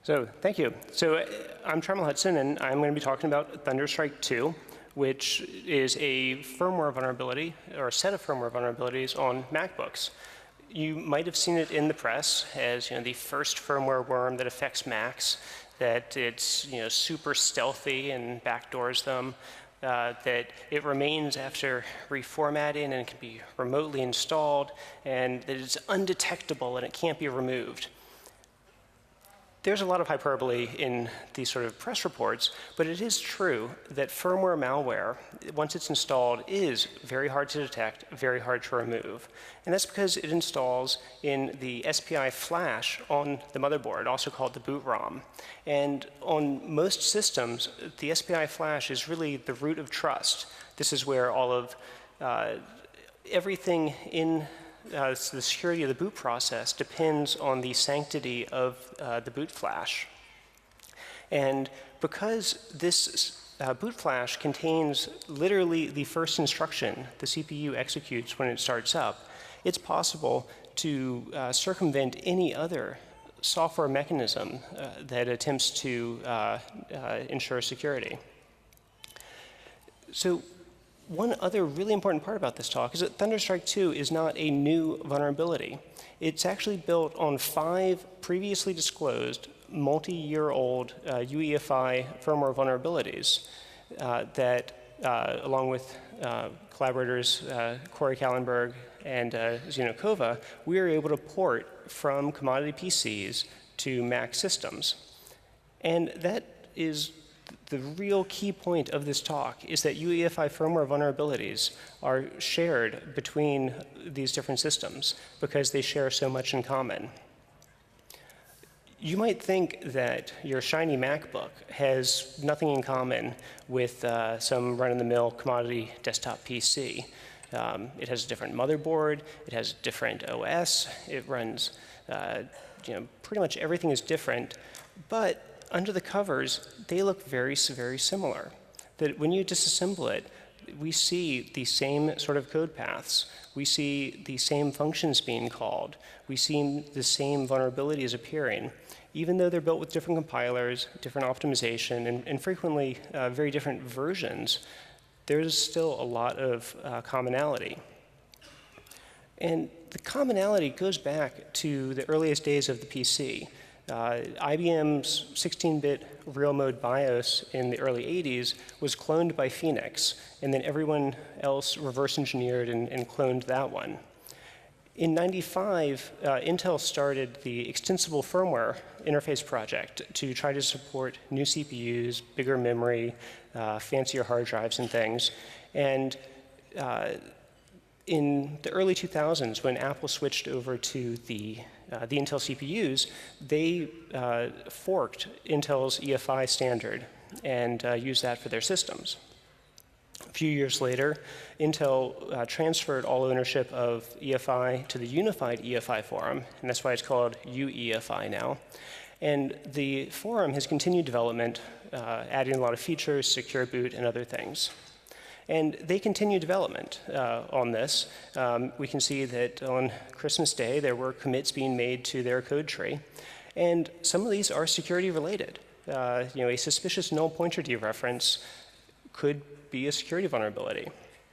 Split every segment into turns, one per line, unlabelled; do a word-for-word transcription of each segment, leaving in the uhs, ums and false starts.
So thank you. So uh, I'm Trammell Hudson, and I'm going to be talking about Thunderstrike two, which is a firmware vulnerability, or a set of firmware vulnerabilities on MacBooks. You might have seen it in the press as you know, the first firmware worm that affects Macs, that it's you know, super stealthy and backdoors them, uh, that it remains after reformatting and can be remotely installed, and that it's undetectable and it can't be removed. There's a lot of hyperbole in these sort of press reports, but it is true that firmware malware, once it's installed, is very hard to detect, very hard to remove. And that's because it installs in the S P I flash on the motherboard, also called the boot ROM. And on most systems, the S P I flash is really the root of trust. This is where all of uh, everything in Uh, so the security of the boot process depends on the sanctity of uh, the boot flash. And because this uh, boot flash contains literally the first instruction the C P U executes when it starts up, it's possible to uh, circumvent any other software mechanism uh, that attempts to uh, uh, ensure security. So one other really important part about this talk is that Thunderstrike two is not a new vulnerability. It's actually built on five previously disclosed multi-year-old uh, U E F I firmware vulnerabilities uh, that, uh, along with uh, collaborators uh, Corey Kallenberg and uh, Zeno Kova, we are able to port from commodity P Cs to Mac systems. And that is the real key point of this talk, is that U E F I firmware vulnerabilities are shared between these different systems because they share so much in common. You might think that your shiny MacBook has nothing in common with uh, some run-of-the-mill commodity desktop P C. Um, it has a different motherboard, it has a different O S, it runs, uh, you know, pretty much everything is different, but under the covers, they look very, very similar. That when you disassemble it, we see the same sort of code paths. We see the same functions being called. We see the same vulnerabilities appearing. Even though they're built with different compilers, different optimization, and, and frequently uh, very different versions, there's still a lot of uh, commonality. And the commonality goes back to the earliest days of the P C. Uh, I B M's sixteen bit real mode BIOS in the early eighties was cloned by Phoenix, and then everyone else reverse engineered and, and cloned that one. In ninety-five, uh, Intel started the Extensible Firmware Interface project to try to support new C P Us, bigger memory, uh, fancier hard drives and things. And uh, in the early two thousands, when Apple switched over to the, uh, the Intel C P Us, they uh, forked Intel's E F I standard and uh, used that for their systems. A few years later, Intel uh, transferred all ownership of E F I to the Unified E F I Forum, and that's why it's called U E F I now. And the forum has continued development, uh, adding a lot of features, secure boot, and other things. And they continue development uh, on this. Um, we can see that on Christmas Day, there were commits being made to their code tree. And some of these are security related. Uh, you know, a suspicious null pointer dereference could be a security vulnerability.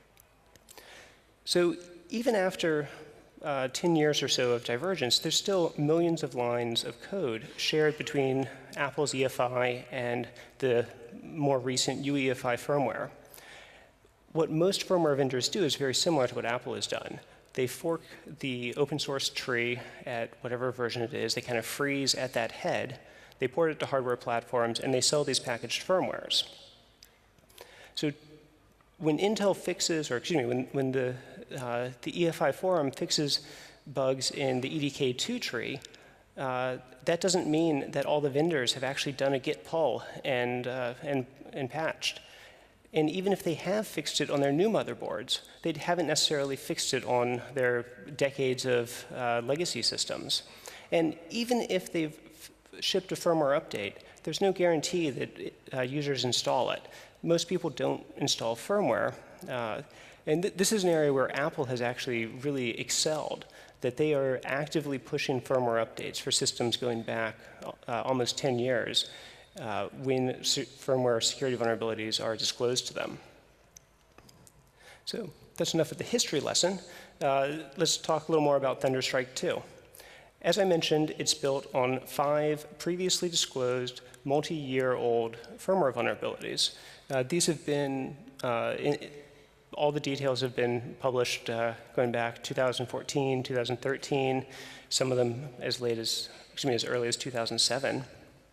So even after uh, ten years or so of divergence, there's still millions of lines of code shared between Apple's E F I and the more recent U E F I firmware. What most firmware vendors do is very similar to what Apple has done. They fork the open source tree at whatever version it is. They kind of freeze at that head. They port it to hardware platforms, and they sell these packaged firmwares. So when Intel fixes, or excuse me, when, when the, uh, the E F I forum fixes bugs in the E D K two tree, uh, that doesn't mean that all the vendors have actually done a git pull and, uh, and, and patched. And even if they have fixed it on their new motherboards, they haven't necessarily fixed it on their decades of uh, legacy systems. And even if they've shipped a firmware update, there's no guarantee that uh, users install it. Most people don't install firmware. Uh, and th this is an area where Apple has actually really excelled. that they are actively pushing firmware updates for systems going back uh, almost ten years uh, when se firmware security vulnerabilities are disclosed to them. So that's enough of the history lesson. Uh, let's talk a little more about Thunderstrike two. As I mentioned, it's built on five previously disclosed multi-year-old firmware vulnerabilities. Uh, these have been, uh, in, all the details have been published uh, going back two thousand fourteen, two thousand thirteen, some of them as late as, excuse me, as early as two thousand seven.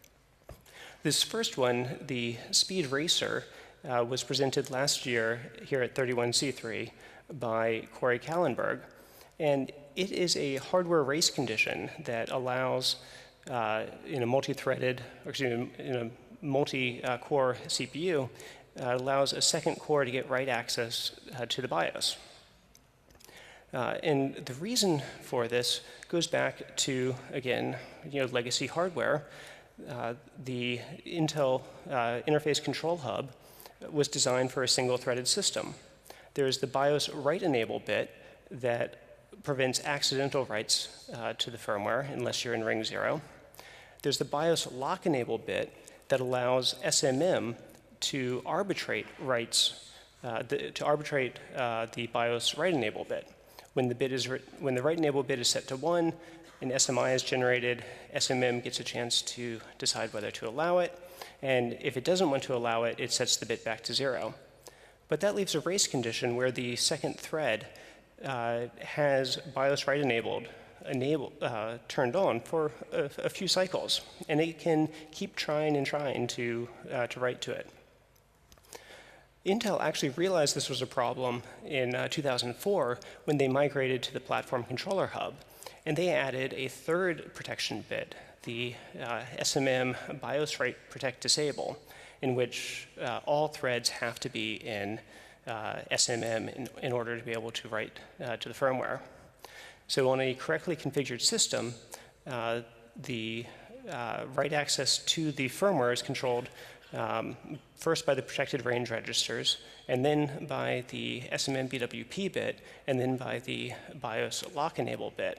This first one, the Speed Racer, uh, was presented last year here at thirty-one C three by Corey Kallenberg. And it is a hardware race condition that allows, uh, in a multi-threaded, or excuse me, in a multi-core C P U, uh, allows a second core to get write access uh, to the BIOS. Uh, and the reason for this goes back to, again, you know, legacy hardware. Uh, the Intel uh, Interface Control Hub was designed for a single-threaded system. There's the BIOS write enable bit that prevents accidental writes uh, to the firmware unless you're in ring zero. There's the BIOS lock enable bit that allows S M M to arbitrate writes, uh, the, to arbitrate uh, the BIOS write enable bit. When the bit is when the write enable bit is set to one, an S M I is generated. S M M gets a chance to decide whether to allow it, and if it doesn't want to allow it, it sets the bit back to zero. But that leaves a race condition where the second thread Uh, has BIOS write enabled, enable, uh, turned on for a, a few cycles, and it can keep trying and trying to, uh, to write to it. Intel actually realized this was a problem in uh, two thousand four when they migrated to the Platform Controller Hub, and they added a third protection bit, the uh, S M M BIOS write protect disable, in which uh, all threads have to be in Uh, S M M in, in order to be able to write uh, to the firmware. So on a correctly configured system, uh, the uh, write access to the firmware is controlled um, first by the protected range registers, and then by the S M M B W P bit, and then by the BIOS lock enable bit.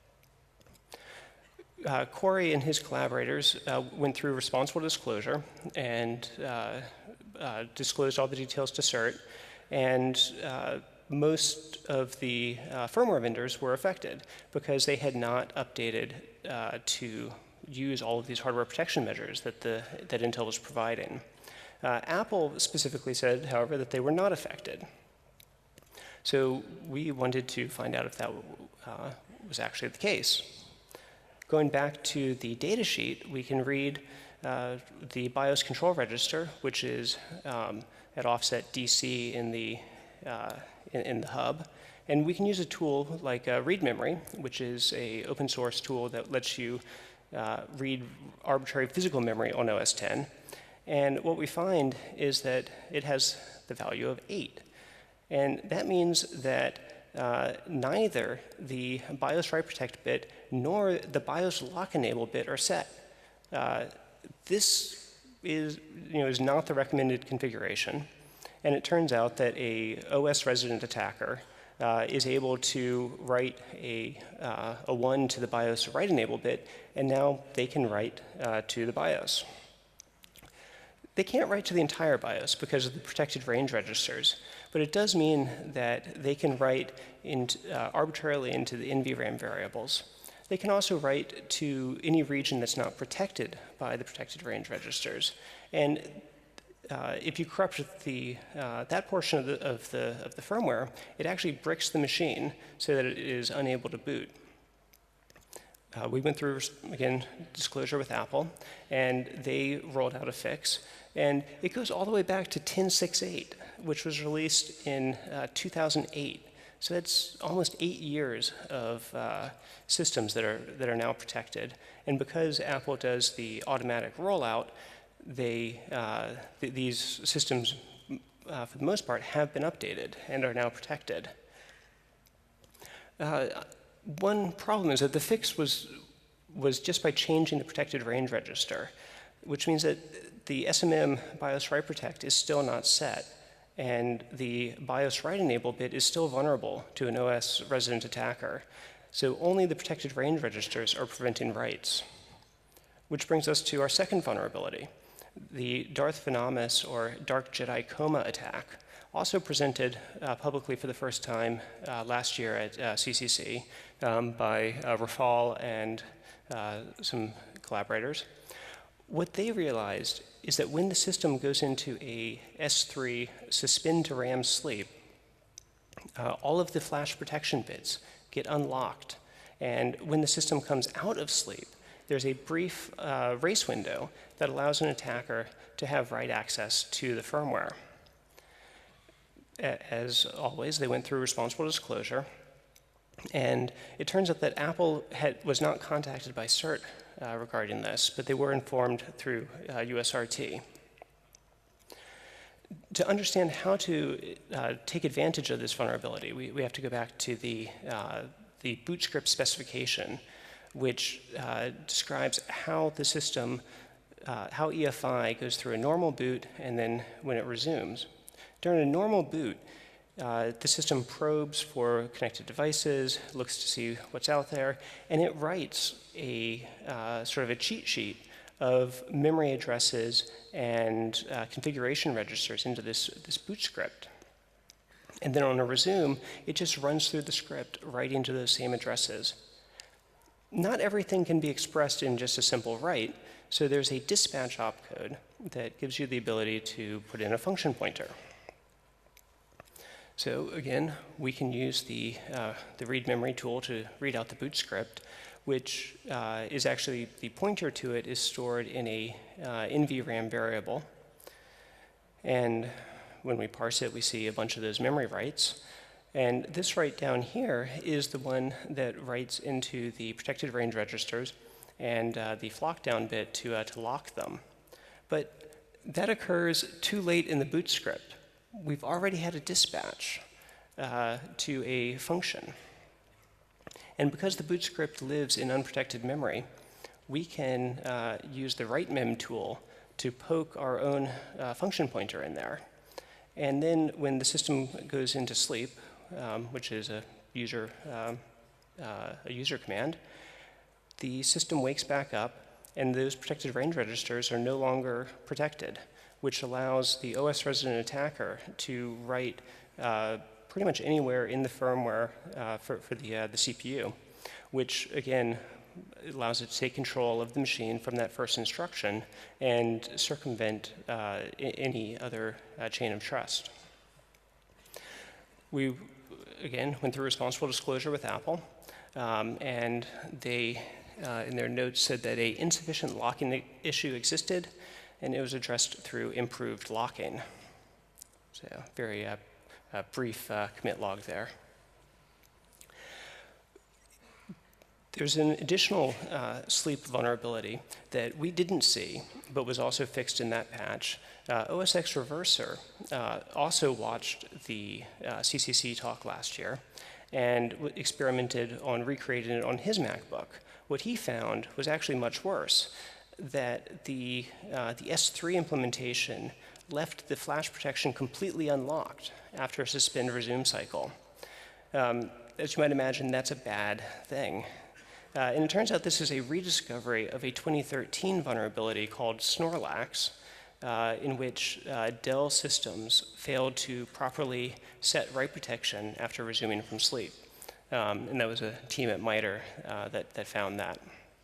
Uh, Corey and his collaborators uh, went through responsible disclosure and uh, uh, disclosed all the details to CERT. And uh, most of the uh, firmware vendors were affected because they had not updated uh, to use all of these hardware protection measures that, the, that Intel was providing. Uh, Apple specifically said, however, that they were not affected. So we wanted to find out if that uh, was actually the case. Going back to the data sheet, we can read uh, the BIOS control register, which is um, at offset D C in the, uh, in, in the hub. And we can use a tool like uh, Read Memory, which is an open source tool that lets you uh, read arbitrary physical memory on O S ten. And what we find is that it has the value of eight. And that means that uh, neither the BIOS write protect bit nor the BIOS lock enable bit are set. Uh, this is, you know, is not the recommended configuration. And it turns out that a O S resident attacker uh, is able to write a, uh, a one to the BIOS write enable bit, and now they can write uh, to the BIOS. They can't write to the entire BIOS because of the protected range registers, but it does mean that they can write into, uh, arbitrarily into the N V RAM variables. They can also write to any region that's not protected by the protected range registers. And uh, if you corrupt the, uh, that portion of the, of, the, of the firmware, it actually bricks the machine so that it is unable to boot. Uh, we went through, again, disclosure with Apple, and they rolled out a fix. And it goes all the way back to ten point six eight, which was released in uh, two thousand eight. So that's almost eight years of uh, systems that are, that are now protected. And because Apple does the automatic rollout, they, uh, th these systems, uh, for the most part, have been updated and are now protected. Uh, one problem is that the fix was, was just by changing the protected range register, which means that the S M M BIOS write protect is still not set. And the BIOS write enable bit is still vulnerable to an O S resident attacker. So only the protected range registers are preventing writes. Which brings us to our second vulnerability. The Darth Venamus, or Dark Jedi Coma attack, also presented uh, publicly for the first time uh, last year at uh, C C C um, by uh, Rafal and uh, some collaborators. What they realized is that when the system goes into a S three suspend to RAM sleep, uh, all of the flash protection bits get unlocked. And when the system comes out of sleep, there's a brief uh, race window that allows an attacker to have write access to the firmware. As always, they went through responsible disclosure, and it turns out that Apple had, was not contacted by CERT uh, regarding this, but they were informed through uh, U S R T. To understand how to uh, take advantage of this vulnerability, we, we have to go back to the, uh, the boot script specification, which uh, describes how the system, uh, how E F I goes through a normal boot and then when it resumes. During a normal boot, uh, the system probes for connected devices, looks to see what's out there, and it writes a uh, sort of a cheat sheet of memory addresses and uh, configuration registers into this, this boot script. And then on a resume, it just runs through the script right into those same addresses. Not everything can be expressed in just a simple write, so there's a dispatch opcode that gives you the ability to put in a function pointer. So again, we can use the, uh, the read memory tool to read out the boot script, which uh, is actually, the pointer to it is stored in a uh, N V RAM variable. And when we parse it, we see a bunch of those memory writes. And this write down here is the one that writes into the protected range registers and uh, the flock down bit to, uh, to lock them. But that occurs too late in the boot script. We've already had a dispatch uh, to a function. And because the boot script lives in unprotected memory, we can uh, use the write-mem tool to poke our own uh, function pointer in there. And then when the system goes into sleep, um, which is a user, um, uh, a user command, the system wakes back up, and those protected range registers are no longer protected, which allows the O S resident attacker to write uh, pretty much anywhere in the firmware uh, for, for the, uh, the C P U, which again allows it to take control of the machine from that first instruction and circumvent uh, any other uh, chain of trust. We, again, went through responsible disclosure with Apple, um, and they, uh, in their notes, said that a insufficient locking issue existed, and it was addressed through improved locking. So very uh, uh, brief uh, commit log there. There's an additional uh, sleep vulnerability that we didn't see, but was also fixed in that patch. Uh, O S X Reverser uh, also watched the uh, C C C talk last year and experimented on recreating it on his MacBook. What he found was actually much worse, that the, uh, the S three implementation left the flash protection completely unlocked after a suspend resume cycle. Um, as you might imagine, that's a bad thing. Uh, and it turns out this is a rediscovery of a twenty thirteen vulnerability called Snorlax, uh, in which uh, Dell systems failed to properly set write protection after resuming from sleep. Um, and that was a team at MITRE uh, that, that found that.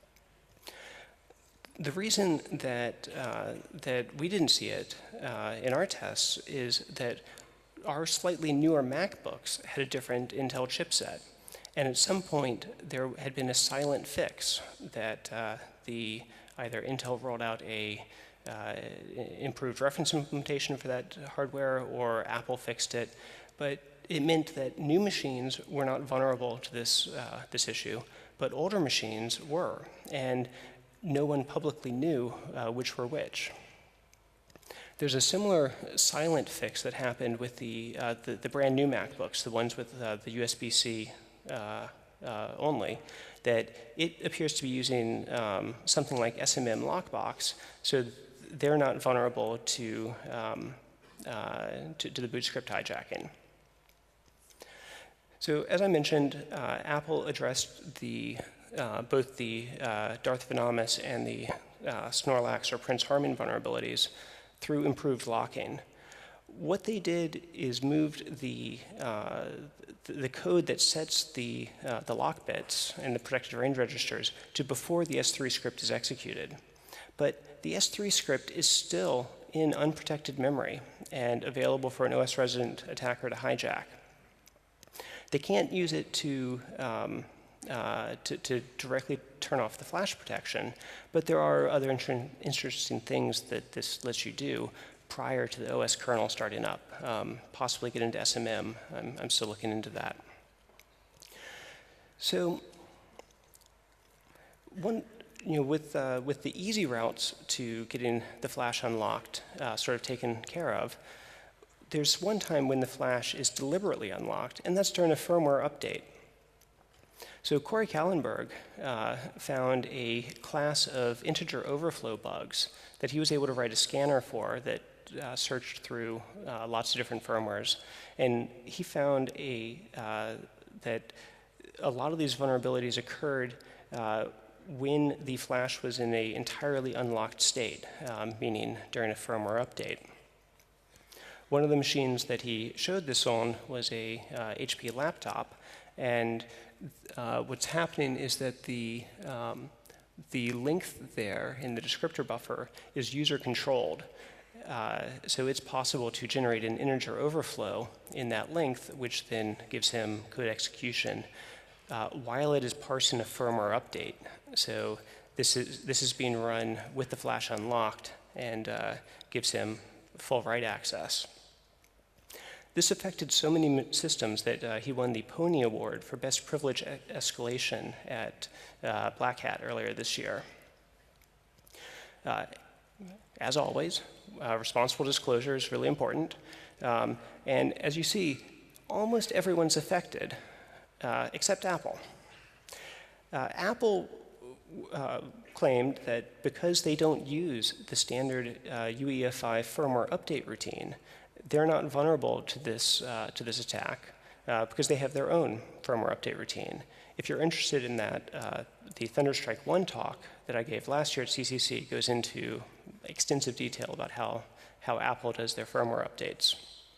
The reason that, uh, that we didn't see it uh, in our tests is that our slightly newer MacBooks had a different Intel chipset. And at some point, there had been a silent fix that uh, the, either Intel rolled out a uh, improved reference implementation for that hardware, or Apple fixed it. But it meant that new machines were not vulnerable to this, uh, this issue, but older machines were. And no one publicly knew uh, which were which. There's a similar silent fix that happened with the, uh, the, the brand new MacBooks, the ones with uh, the U S B C uh, uh, only, that it appears to be using um, something like S M M Lockbox, so they're not vulnerable to, um, uh, to, to the boot script hijacking. So as I mentioned, uh, Apple addressed the, uh, both the uh, Darth Venomous and the uh, Snorlax or Prince Harmon vulnerabilities through improved locking. What they did is moved the, uh, the code that sets the, uh, the lock bits and the protected range registers to before the S three script is executed. But the S three script is still in unprotected memory and available for an O S resident attacker to hijack. They can't use it to, um, uh, to, to directly turn off the flash protection, but there are other inter interesting things that this lets you do prior to the O S kernel starting up, um, possibly get into S M M. I'm, I'm still looking into that. So one, you know, with, uh, with the easy routes to getting the flash unlocked uh, sort of taken care of, there's one time when the flash is deliberately unlocked, and that's during a firmware update. So Corey Kallenberg uh, found a class of integer overflow bugs that he was able to write a scanner for that uh, searched through uh, lots of different firmwares. And he found a, uh, that a lot of these vulnerabilities occurred uh, when the flash was in an entirely unlocked state, um, meaning during a firmware update. One of the machines that he showed this on was a uh, H P laptop, and uh, what's happening is that the, um, the length there in the descriptor buffer is user-controlled. Uh, so it's possible to generate an integer overflow in that length, which then gives him code execution uh, while it is parsing a firmware update. So this is, this is being run with the flash unlocked and uh, gives him full write access. This affected so many systems that uh, he won the Pony Award for Best Privilege e Escalation at uh, Black Hat earlier this year. Uh, as always, uh, responsible disclosure is really important. Um, and as you see, almost everyone's affected, uh, except Apple. Uh, Apple uh, claimed that because they don't use the standard uh, U E F I firmware update routine, they're not vulnerable to this, uh, to this attack uh, because they have their own firmware update routine. If you're interested in that, uh, the Thunderstrike one talk that I gave last year at C C C goes into extensive detail about how, how Apple does their firmware updates.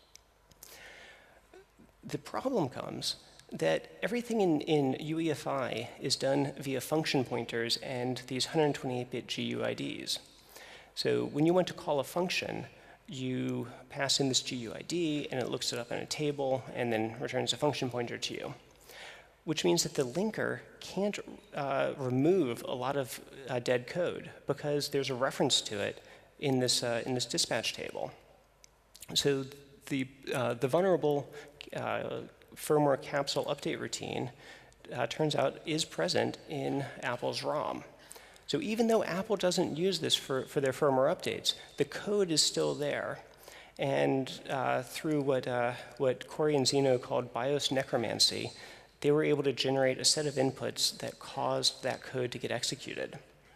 The problem comes that everything in, in U E F I is done via function pointers and these one hundred twenty-eight bit G U I Ds. So when you want to call a function, you pass in this G U I D, and it looks it up in a table, and then returns a function pointer to you, which means that the linker can't uh, remove a lot of uh, dead code because there's a reference to it in this, uh, in this dispatch table. So the, uh, the vulnerable uh, firmware capsule update routine uh, turns out is present in Apple's ROM. So even though Apple doesn't use this for, for their firmware updates, the code is still there. And uh, through what, uh, what Corey and Zeno called BIOS necromancy, they were able to generate a set of inputs that caused that code to get executed.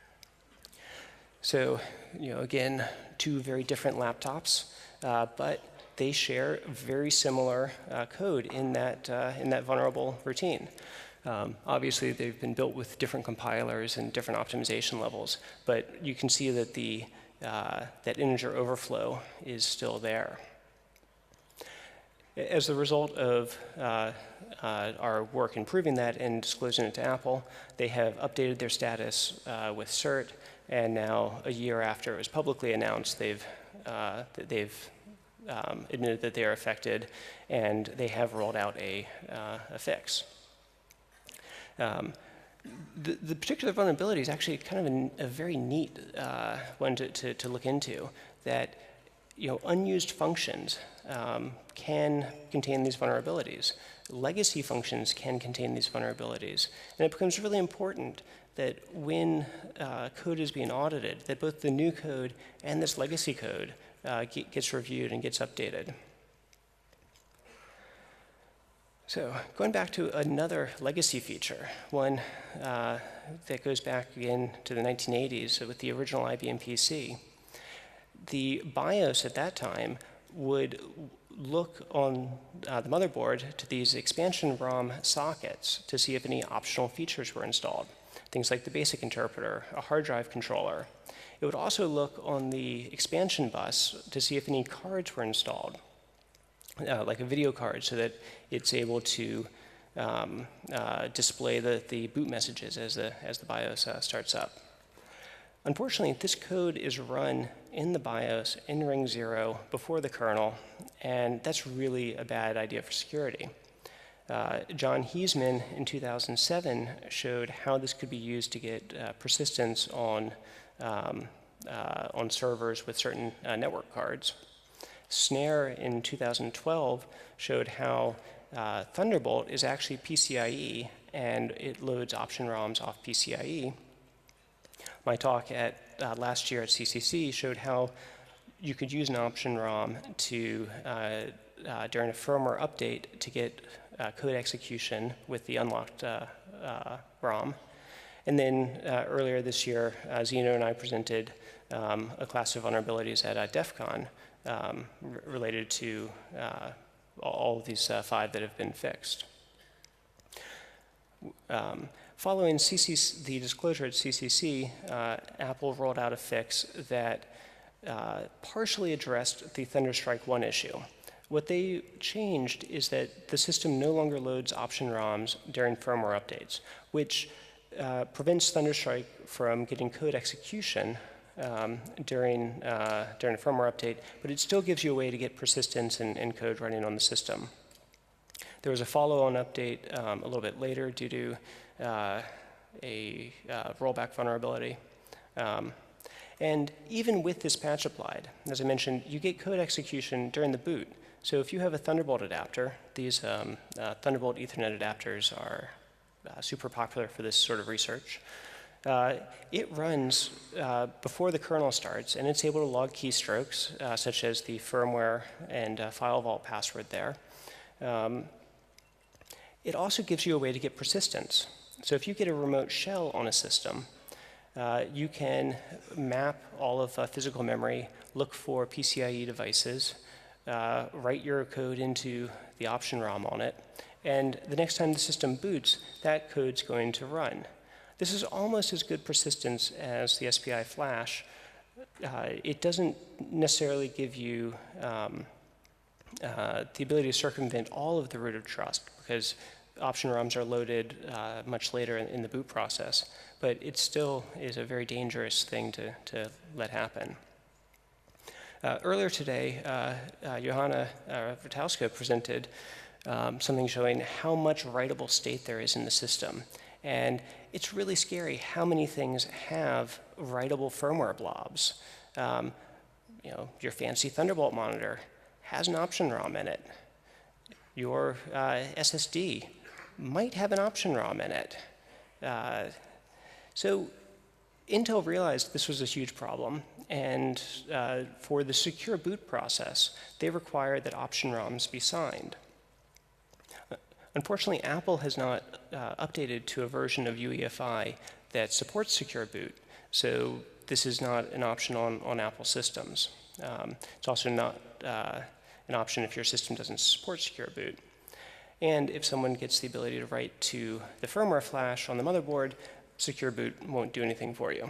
So, you know, again, two very different laptops, uh, but they share very similar uh, code in that, uh, in that vulnerable routine. Um, obviously, they've been built with different compilers and different optimization levels, but you can see that the uh, that integer overflow is still there. As a result of uh, uh, our work improving that and disclosing it to Apple, they have updated their status uh, with CERT, and now, a year after it was publicly announced, they've uh, they've um, admitted that they are affected, and they have rolled out a, uh, a fix. Um, the, the particular vulnerability is actually kind of an, a very neat uh, one to, to, to look into, that you know, unused functions um, can contain these vulnerabilities. Legacy functions can contain these vulnerabilities. And it becomes really important that when uh, code is being audited, that both the new code and this legacy code uh, get, gets reviewed and gets updated. So going back to another legacy feature, one uh, that goes back again to the nineteen eighties with the original I B M P C. The BIOS at that time would look on uh, the motherboard to these expansion ROM sockets to see if any optional features were installed. Things like the basic interpreter, a hard drive controller. It would also look on the expansion bus to see if any cards were installed, uh, like a video card, so that it's able to um, uh, display the, the boot messages as the, as the BIOS uh, starts up. Unfortunately, this code is run in the BIOS in ring zero before the kernel, and that's really a bad idea for security. Uh, John Heisman in two thousand seven showed how this could be used to get uh, persistence on, um, uh, on servers with certain uh, network cards. Snare in two thousand twelve showed how uh, Thunderbolt is actually P C I E, and it loads option ROMs off P C I E. My talk at uh, last year at C C C showed how you could use an option ROM to, uh, uh, during a firmware update, to get uh, code execution with the unlocked uh, uh, ROM. And then uh, earlier this year, uh, Zeno and I presented um, a class of vulnerabilities at uh, DEF CON um, related to uh, all of these uh, five that have been fixed. Um, Following C C C, the disclosure at C C C, uh, Apple rolled out a fix that uh, partially addressed the Thunderstrike one issue. What they changed is that the system no longer loads option ROMs during firmware updates, which uh, prevents Thunderstrike from getting code execution um, during, uh, during a firmware update, but it still gives you a way to get persistence and, and code running on the system. There was a follow-on update um, a little bit later due to uh, a uh, rollback vulnerability. Um, and even with this patch applied, as I mentioned, you get code execution during the boot. So if you have a Thunderbolt adapter, these um, uh, Thunderbolt Ethernet adapters are uh, super popular for this sort of research. Uh, it runs uh, before the kernel starts, and it's able to log keystrokes, uh, such as the firmware and uh, file vault password there. Um, it also gives you a way to get persistence. So if you get a remote shell on a system, uh, you can map all of uh, physical memory, look for P C I E devices, uh, write your code into the option ROM on it, and the next time the system boots, that code's going to run. This is almost as good persistence as the S P I flash. Uh, it doesn't necessarily give you um, uh, the ability to circumvent all of the root of trust, because option ROMs are loaded uh, much later in, in the boot process, but it still is a very dangerous thing to, to let happen. Uh, earlier today, uh, uh, Johanna uh, Vertauska presented um, something showing how much writable state there is in the system. And it's really scary how many things have writable firmware blobs. Um, you know, your fancy Thunderbolt monitor has an option ROM in it. Your uh, S S D might have an option ROM in it. Uh, so Intel realized this was a huge problem, and uh, for the secure boot process, they required that option ROMs be signed. Unfortunately, Apple has not uh, updated to a version of U E F I that supports secure boot, so this is not an option on, on Apple systems. Um, it's also not uh, an option if your system doesn't support secure boot. And if someone gets the ability to write to the firmware flash on the motherboard, secure boot won't do anything for you.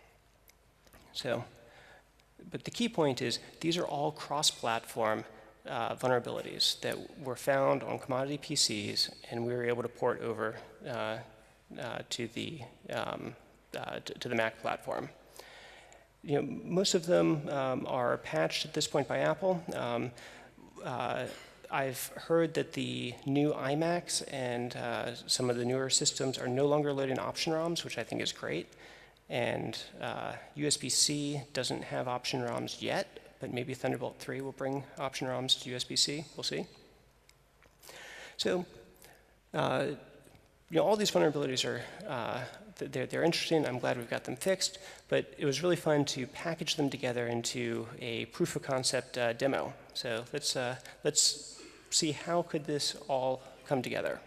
So, but the key point is these are all cross-platform uh, vulnerabilities that were found on commodity P Cs, and we were able to port over uh, uh, to the um, uh, to, to the Mac platform. You know, most of them um, are patched at this point by Apple. Um, uh, I've heard that the new iMacs and uh, some of the newer systems are no longer loading option ROMs, which I think is great. And uh, U S B C doesn't have option ROMs yet, but maybe Thunderbolt three will bring option ROMs to U S B C. We'll see. So, uh, you know, all these vulnerabilities are uh, they're, they're interesting. I'm glad we've got them fixed, but it was really fun to package them together into a proof of concept uh, demo. So let's uh, let's see how could this all come together.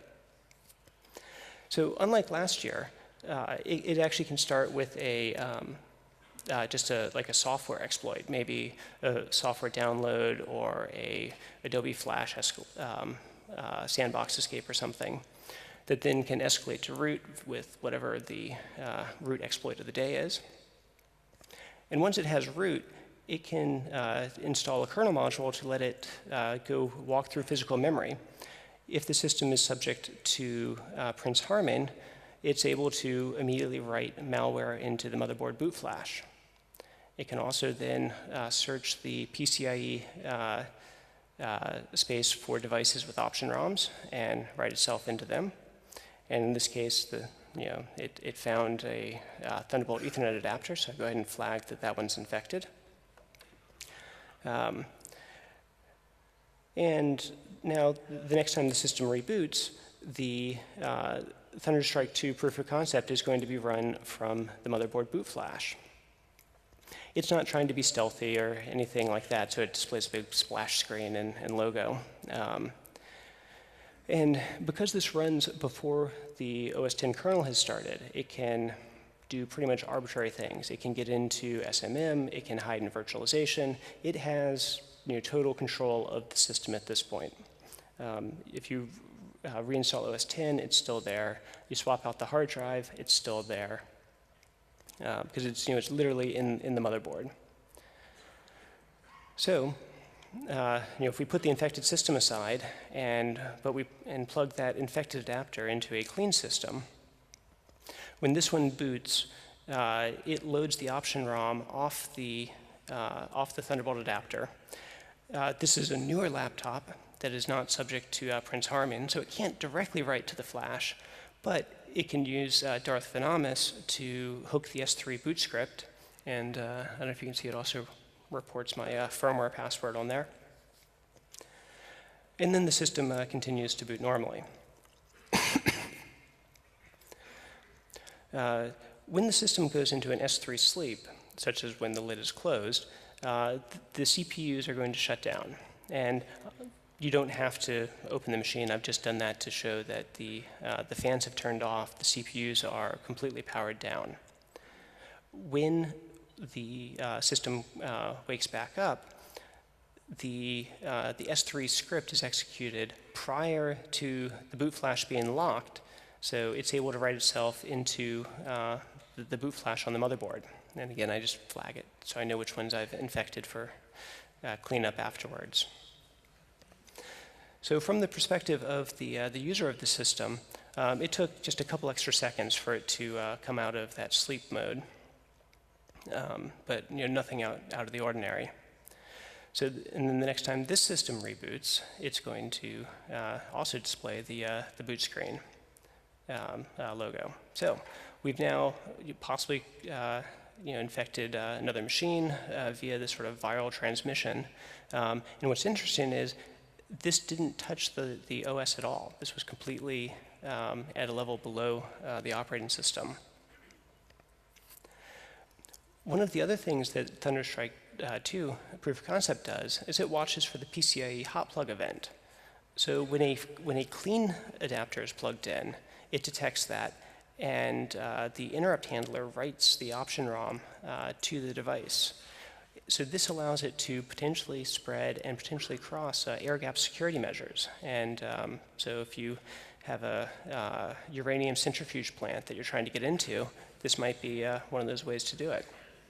So unlike last year, uh, it, it actually can start with a, um, uh, just a, like a software exploit, maybe a software download or a Adobe Flash um, uh, sandbox escape or something, that then can escalate to root with whatever the uh, root exploit of the day is. And once it has root, it can uh, install a kernel module to let it uh, go walk through physical memory. If the system is subject to uh, Prince Harman, it's able to immediately write malware into the motherboard boot flash. It can also then uh, search the P C I E uh, uh, space for devices with option ROMs and write itself into them. And in this case, the, you know, it, it found a uh, Thunderbolt Ethernet adapter, so I go ahead and flag that that one's infected. Um, and now, the next time the system reboots, the uh, Thunderstrike two proof of concept is going to be run from the motherboard boot flash. It's not trying to be stealthy or anything like that, so it displays a big splash screen and, and logo. Um, and because this runs before the O S ten kernel has started, it can do pretty much arbitrary things. It can get into S M M, it can hide in virtualization. It has, you know, total control of the system at this point. Um, if you uh, reinstall O S ten, it's still there. You swap out the hard drive, it's still there. Uh, because it's, you know, it's literally in, in the motherboard. So, uh, you know, if we put the infected system aside and, but we, and plug that infected adapter into a clean system, when this one boots, uh, it loads the option ROM off the, uh, off the Thunderbolt adapter. Uh, this is a newer laptop that is not subject to uh, Prince Harman, so it can't directly write to the flash, but it can use uh, Darth Venomous to hook the S three boot script, and uh, I don't know if you can see it also reports my uh, firmware password on there. And then the system uh, continues to boot normally. uh, when the system goes into an S three sleep, such as when the lid is closed, uh, the C P Us are going to shut down. And you don't have to open the machine. I've just done that to show that the, uh, the fans have turned off, the C P Us are completely powered down. When the uh, system uh, wakes back up, the, uh, the S three script is executed prior to the boot flash being locked, so it's able to write itself into uh, the, the boot flash on the motherboard. And again, I just flag it so I know which ones I've infected for uh, cleanup afterwards. So from the perspective of the, uh, the user of the system, um, it took just a couple extra seconds for it to uh, come out of that sleep mode, um, but you know, nothing out, out of the ordinary. So, th and then the next time this system reboots, it's going to uh, also display the, uh, the boot screen um, uh, logo. So we've now possibly uh, you know, infected uh, another machine uh, via this sort of viral transmission. Um, and what's interesting is this didn't touch the, the O S at all. This was completely um, at a level below uh, the operating system. One of the other things that Thunderstrike uh, two proof of concept does is it watches for the P C I E hot plug event. So when a, when a clean adapter is plugged in, it detects that, and uh, the interrupt handler writes the option ROM uh, to the device. So this allows it to potentially spread and potentially cross uh, air-gap security measures. And um, so if you have a uh, uranium centrifuge plant that you're trying to get into, this might be uh, one of those ways to do it.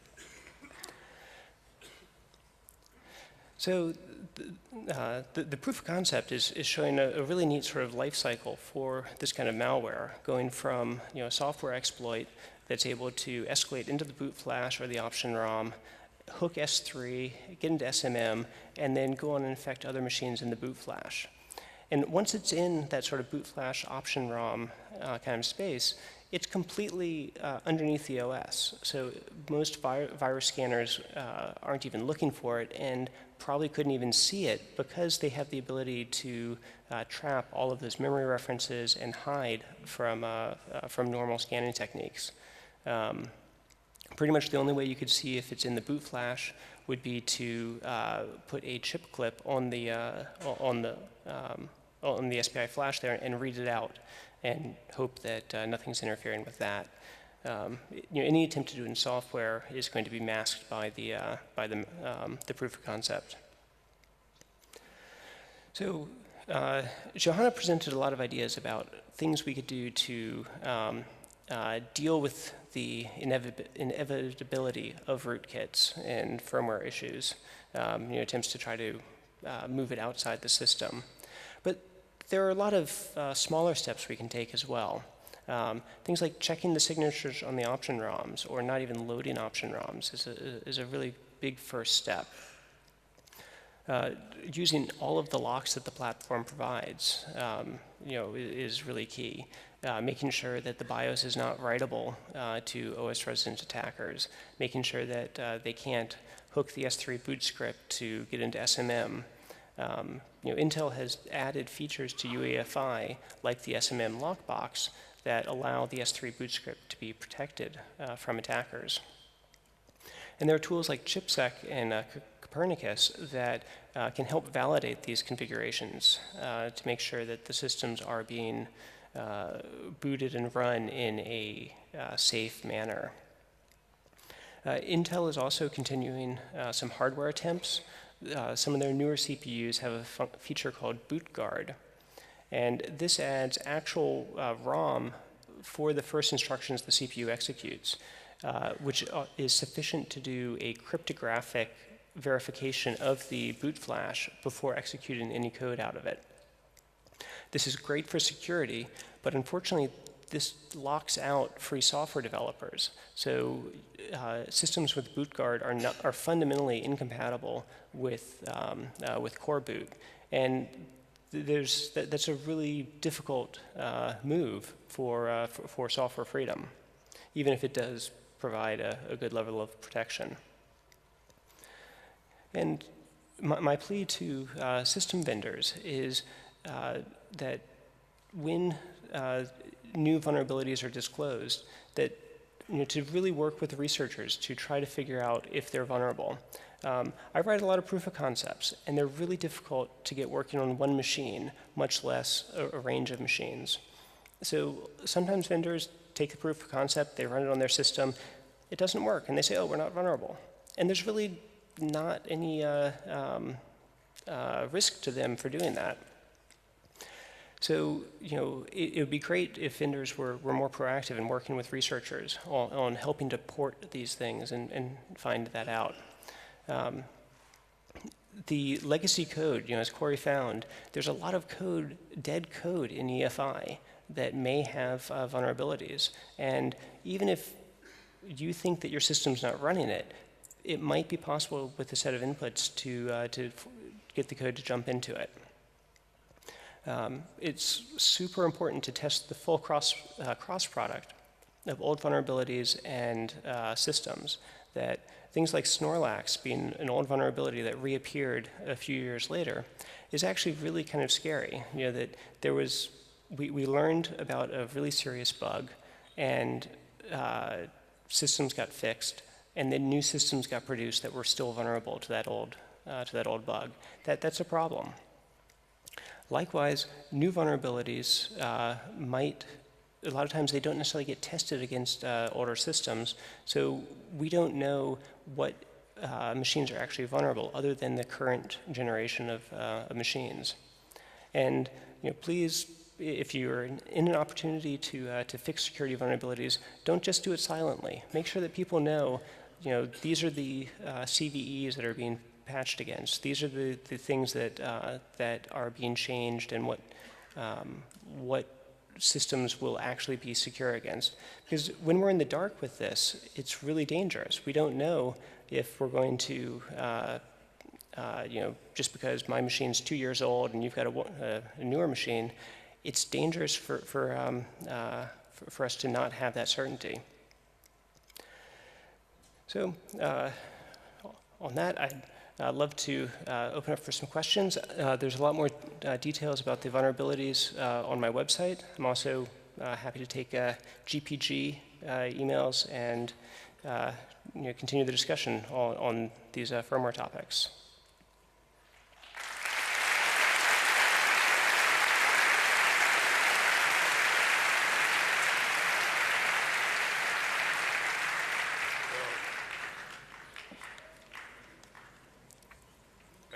So uh, the, the proof of concept is, is showing a, a really neat sort of life cycle for this kind of malware, going from, you know, a software exploit that's able to escalate into the boot flash or the option ROM, hook S three, get into S M M, and then go on and infect other machines in the boot flash. And once it's in that sort of boot flash option ROM uh, kind of space, it's completely uh, underneath the O S. So most vi virus scanners uh, aren't even looking for it and probably couldn't even see it because they have the ability to uh, trap all of those memory references and hide from, uh, uh, from normal scanning techniques. Um, Pretty much the only way you could see if it's in the boot flash would be to uh, put a chip clip on the uh, on the um, on the S P I flash there and read it out, and hope that uh, nothing's interfering with that. um, you know, any attempt to do it in software is going to be masked by the, uh, by the, um, the proof of concept. So uh, Johanna presented a lot of ideas about things we could do to um, uh, deal with the inevit inevitability of rootkits and firmware issues, um, you know, attempts to try to uh, move it outside the system. But there are a lot of uh, smaller steps we can take as well. Um, things like checking the signatures on the option ROMs or not even loading option ROMs is a, is a really big first step. Uh, using all of the locks that the platform provides, um, you know, is, is really key. Uh, making sure that the BIOS is not writable uh, to O S resident attackers. Making sure that uh, they can't hook the S three boot script to get into S M M. Um, you know, Intel has added features to U E F I, like the S M M lockbox, that allow the S three boot script to be protected uh, from attackers. And there are tools like ChipSec and uh, Copernicus that uh, can help validate these configurations uh, to make sure that the systems are being uh, booted and run in a uh, safe manner. Uh, Intel is also continuing uh, some hardware attempts. Uh, some of their newer C P Us have a feature called BootGuard. And this adds actual uh, ROM for the first instructions the C P U executes, uh, which uh, is sufficient to do a cryptographic verification of the boot flash before executing any code out of it. This is great for security, but unfortunately, this locks out free software developers. So uh, systems with BootGuard are, not, are fundamentally incompatible with, um, uh, with Core Boot. And there's, that, that's a really difficult uh, move for, uh, for, for software freedom, even if it does provide a, a good level of protection. And my, my plea to uh, system vendors is uh, that when uh, new vulnerabilities are disclosed, that you know, to really work with researchers to try to figure out if they're vulnerable. Um, I write a lot of proof of concepts, and they're really difficult to get working on one machine, much less a, a range of machines. So sometimes vendors take the proof of concept, they run it on their system, it doesn't work, and they say, oh, we're not vulnerable. And there's really not any uh, um, uh, risk to them for doing that. So, you know, it, it would be great if vendors were, were more proactive in working with researchers on, on helping to port these things and, and find that out. Um, the legacy code, you know, as Corey found, there's a lot of code, dead code in E F I that may have uh, vulnerabilities. And even if you think that your system's not running it, it might be possible with a set of inputs to, uh, to get the code to jump into it. Um, it's super important to test the full cross, uh, cross product of old vulnerabilities and uh, systems. That things like Snorlax being an old vulnerability that reappeared a few years later is actually really kind of scary. You know, that there was, we, we learned about a really serious bug, and uh, systems got fixed, and then new systems got produced that were still vulnerable to that old, uh, to that old bug. That, that's a problem. Likewise, new vulnerabilities uh, might, a lot of times they don't necessarily get tested against uh, older systems, so we don't know what uh, machines are actually vulnerable other than the current generation of, uh, of machines. And you know, please, if you're in an opportunity to, uh, to fix security vulnerabilities, don't just do it silently. Make sure that people know, you know, these are the uh, C V Es that are being patched against. These are the, the things that, uh, that are being changed and what, um, what systems will actually be secure against. Because when we're in the dark with this, it's really dangerous. We don't know if we're going to, uh, uh, you know, just because my machine's two years old and you've got a, a, a newer machine, it's dangerous for, for, um, uh, for, for us to not have that certainty. So uh, on that, I'd I'd love to uh, open up for some questions. Uh, there's a lot more uh, details about the vulnerabilities uh, on my website. I'm also uh, happy to take uh, G P G uh, emails and uh, you know, continue the discussion on, on these uh, firmware topics.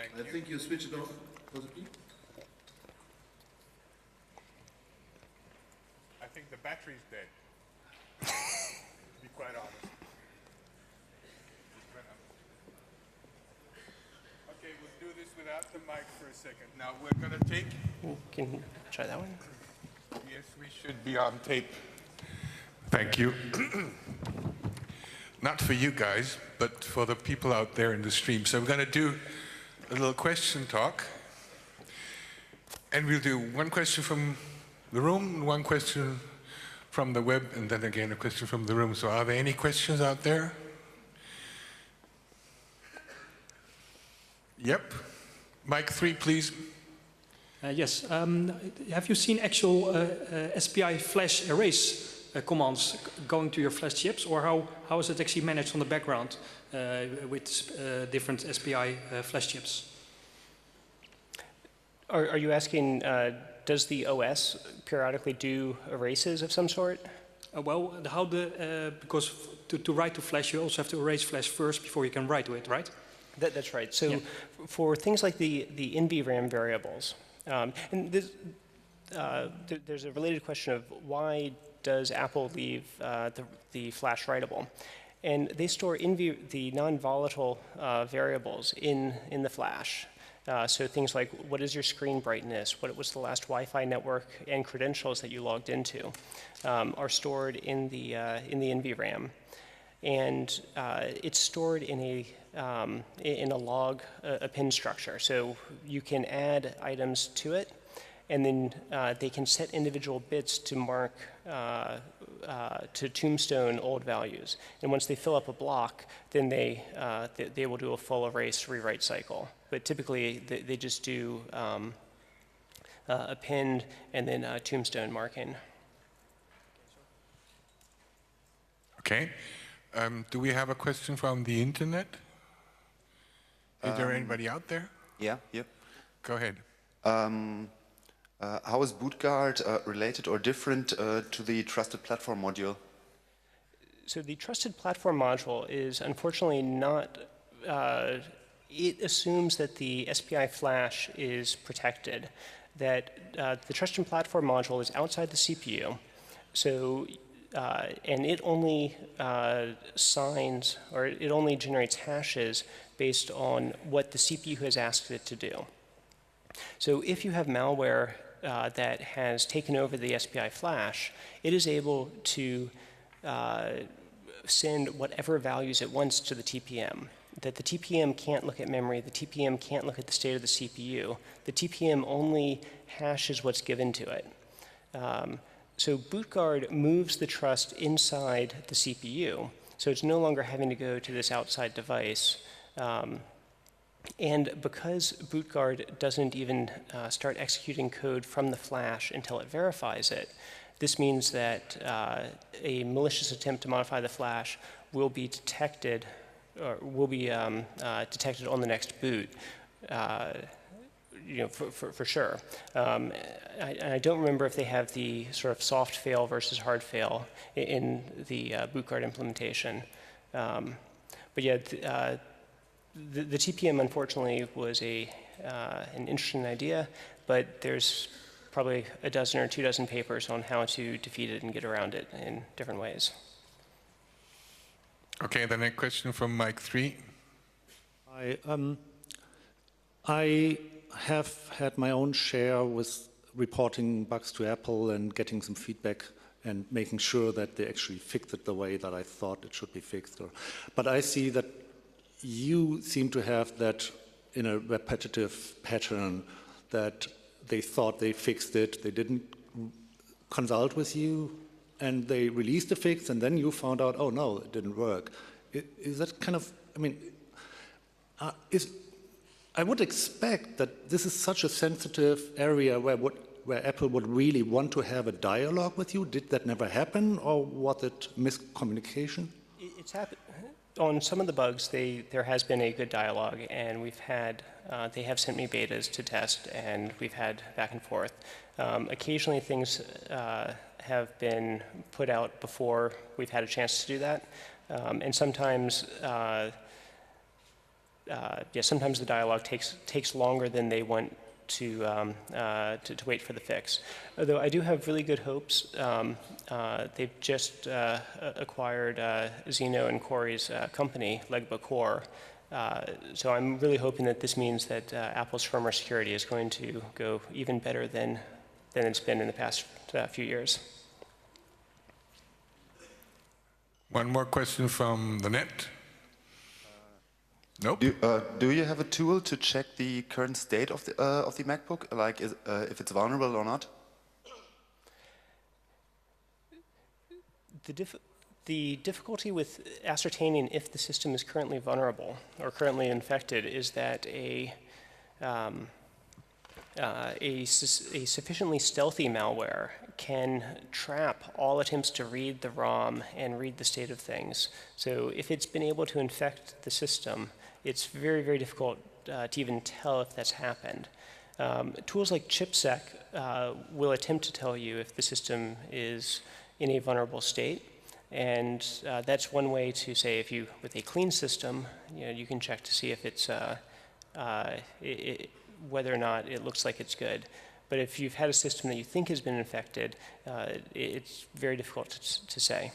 Thank
I
you.
think you switch it off. Was it me?
I think the battery's dead. To be quite honest. Just went up. Okay, we'll do this without the mic for a second. Now we're going to take.
Can you try that one?
Yes, we should be on tape. Thank you. Not for you guys, but for the people out there in the stream. So we're going to do a little question talk. And we'll do one question from the room, one question from the web, and then again a question from the room. So are there any questions out there? Yep. Mic three, please.
Uh, yes. Um, have you seen actual uh, uh, S P I flash erase uh, commands going to your flash chips, or how, how is it actually managed on the background uh, with uh, different S P I uh, flash chips?
Are, are you asking, uh, does the O S periodically do erases of some sort?
Uh, well, how the uh, because to, to write to flash, you also have to erase flash first before you can write to it, right?
That, that's right. So
Yeah.
for things like the, the N V RAM variables, um, and this, uh, th there's a related question of why does Apple leave uh, the, the flash writable? And they store N V, the non-volatile uh, variables in, in the flash. Uh, so things like what is your screen brightness, what was the last Wi-Fi network and credentials that you logged into um, are stored in the, uh, in the N V RAM. And uh, it's stored in a, um, in a log, a, a pin structure. So you can add items to it, and then uh, they can set individual bits to mark, uh, uh, to tombstone old values. And once they fill up a block, then they, uh, they, they will do a full erase rewrite cycle. But typically, they, they just do um, uh, append and then uh, tombstone marking.
Okay. Um, do we have a question from the internet? Is um, there anybody out there?
Yeah, yep.
Go ahead.
Um, uh, how is BootGuard uh, related or different uh, to the Trusted Platform module?
So the Trusted Platform module is unfortunately not, uh, it assumes that the S P I flash is protected, that uh, the Trusted Platform module is outside the C P U. So Uh, and it only uh, signs, or it only generates hashes based on what the C P U has asked it to do. So if you have malware uh, that has taken over the S P I flash, it is able to uh, send whatever values it wants to the T P M. That the T P M can't look at memory, the T P M can't look at the state of the C P U. The T P M only hashes what's given to it. Um, So BootGuard moves the trust inside the C P U, so it's no longer having to go to this outside device. Um, and because BootGuard doesn't even uh, start executing code from the flash until it verifies it, this means that uh, a malicious attempt to modify the flash will be detected, or will be um, uh, detected on the next boot. Uh, You know, for, for, for sure. Um, I, I don't remember if they have the sort of soft fail versus hard fail in, in the uh, BootGuard implementation. Um, but yeah, th uh, the, the T P M unfortunately was a, uh, an interesting idea, but there's probably a dozen or two dozen papers on how to defeat it and get around it in different ways.
Okay, the next question from Mike three.
I, um, I have had my own share with reporting bugs to Apple and getting some feedback and making sure that they actually fixed it the way that I thought it should be fixed. Or, but I see that you seem to have that in a repetitive pattern, that they thought they fixed it, they didn't consult with you, and they released the fix, and then you found out, oh no, it didn't work. Is, is that kind of, I mean, uh, is, I would expect that this is such a sensitive area where, what, where Apple would really want to have a dialogue with you. Did that never happen, or was it miscommunication?
It's happened. On some of the bugs, they, there has been a good dialogue, and we've had, uh, they have sent me betas to test, and we've had back and forth. Um, occasionally things uh, have been put out before we've had a chance to do that, um, and sometimes uh, uh, yeah, sometimes the dialogue takes takes longer than they want to, um, uh, to, to wait for the fix. Although I do have really good hopes. Um, uh, they've just uh, acquired uh, Zeno and Corey's uh, company, Legba Core. Uh, so I'm really hoping that this means that uh, Apple's firmware security is going to go even better than, than it's been in the past uh, few years.
One more question from the net. Nope.
Do, uh, do you have a tool to check the current state of the uh, of the MacBook, like is, uh, if it's vulnerable or not?
The, dif the difficulty with ascertaining if the system is currently vulnerable or currently infected is that a um, uh, a, su a sufficiently stealthy malware can trap all attempts to read the ROM and read the state of things. So if it's been able to infect the system, it's very, very difficult uh, to even tell if that's happened. Um, tools like ChipSec uh, will attempt to tell you if the system is in a vulnerable state. And uh, that's one way to say if you, with a clean system, you know, you can check to see if it's, uh, uh, it, it, whether or not it looks like it's good. But if you've had a system that you think has been infected, uh, it, it's very difficult to, to say.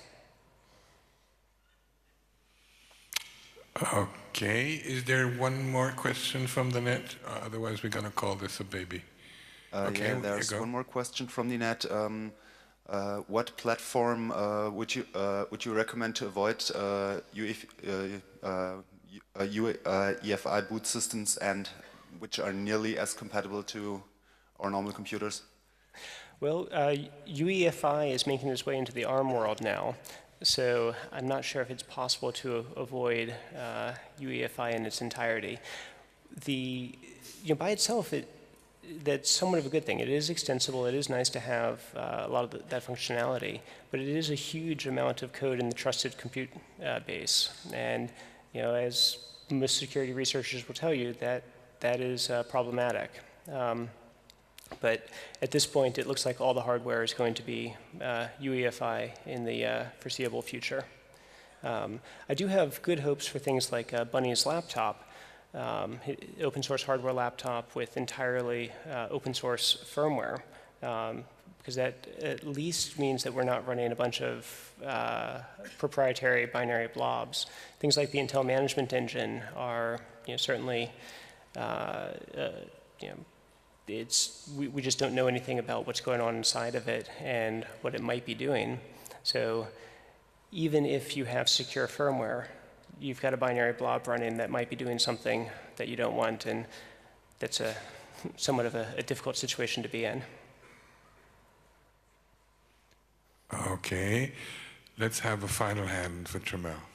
Okay, is there one more question from the net? Uh, otherwise, we're going to call this a baby.
Uh,
Okay,
yeah,
here you
there's
go.
one more question from the net. Um, uh, what platform uh, would you uh, would you recommend to avoid uh, U E F, uh, uh, U, uh, E F I boot systems, and which are nearly as compatible to our normal computers?
Well, uh, U E F I is making its way into the ARM world now. So I'm not sure if it's possible to avoid uh, U E F I in its entirety. The, you know, by itself, it, that's somewhat of a good thing. It is extensible. It is nice to have uh, a lot of the, that functionality, but it is a huge amount of code in the trusted compute uh, base. And you know, as most security researchers will tell you, that that is uh, problematic. Um, But at this point, it looks like all the hardware is going to be uh, U E F I in the uh, foreseeable future. Um, I do have good hopes for things like uh, Bunny's laptop, um, open source hardware laptop with entirely uh, open source firmware, um, because that at least means that we're not running a bunch of uh, proprietary binary blobs. Things like the Intel Management Engine are, you know, certainly, uh, uh, you know, It's, we, we just don't know anything about what's going on inside of it and what it might be doing. So even if you have secure firmware, you've got a binary blob running that might be doing something that you don't want, and that's a somewhat of a, a difficult situation to be in.
Okay, let's have a final hand for Tramel.